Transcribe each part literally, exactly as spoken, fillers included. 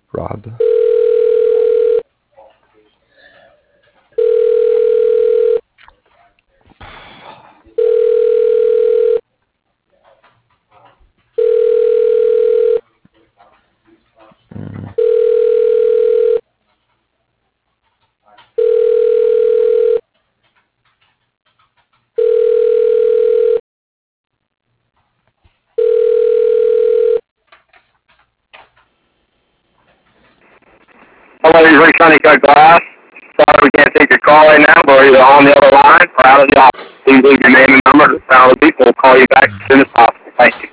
Rob. Mm. Hello, you've reached Honeycut Glass. Sorry we can't take your call right now, but we're either on the other line or out of the office. Please leave your name and number. The sound of the people will call you back as soon as possible. Thank you.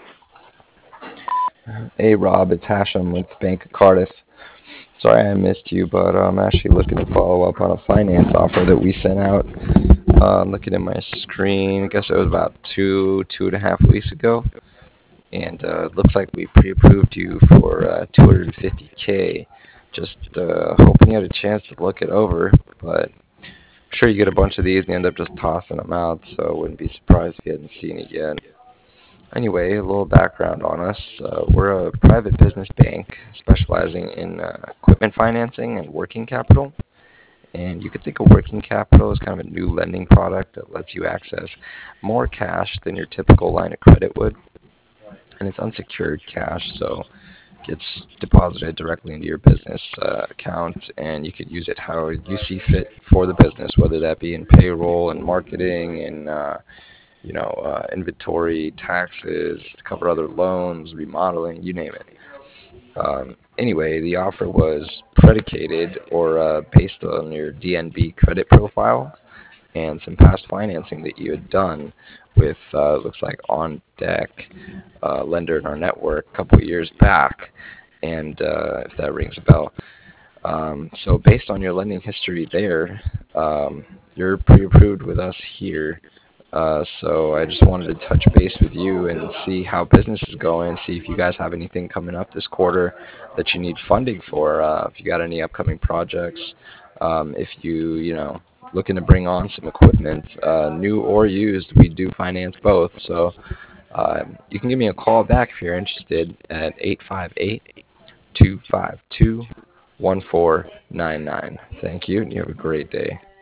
Hey Rob, it's Hashem with Bank of Cardiff. Sorry I missed you, but I'm actually looking to follow up on a finance offer that we sent out. Uh, I'm looking at my screen. I guess it was about two, two and a half weeks ago, and uh, it looks like we pre-approved you for uh, two hundred fifty k. Just uh, hoping you had a chance to look it over, but I'm sure you get a bunch of these and you end up just tossing them out, so I wouldn't be surprised if you hadn't seen it yet. Anyway, a little background on us. Uh, we're a private business bank specializing in uh, equipment financing and working capital. And you could think of working capital as kind of a new lending product that lets you access more cash than your typical line of credit would. And it's unsecured cash, so it gets deposited directly into your business uh, account, and you could use it how you see fit for the business, whether that be in payroll and marketing and uh, you know, uh, inventory, taxes, to cover other loans, remodeling, you name it. Um, anyway, the offer was predicated or uh, based on your D N B credit profile and some past financing that you had done with, uh, looks like On Deck, uh, lender in our network, a couple years back, and uh, if that rings a bell. Um, so based on your lending history there, um, you're pre-approved with us here. Uh, so I just wanted to touch base with you and see how business is going, see if you guys have anything coming up this quarter that you need funding for, uh, if you got any upcoming projects, um, if you, you know, looking to bring on some equipment, uh, new or used, we do finance both. So um, you can give me a call back if you're interested at eight five eight, two five two, one four nine nine. Thank you, and you have a great day.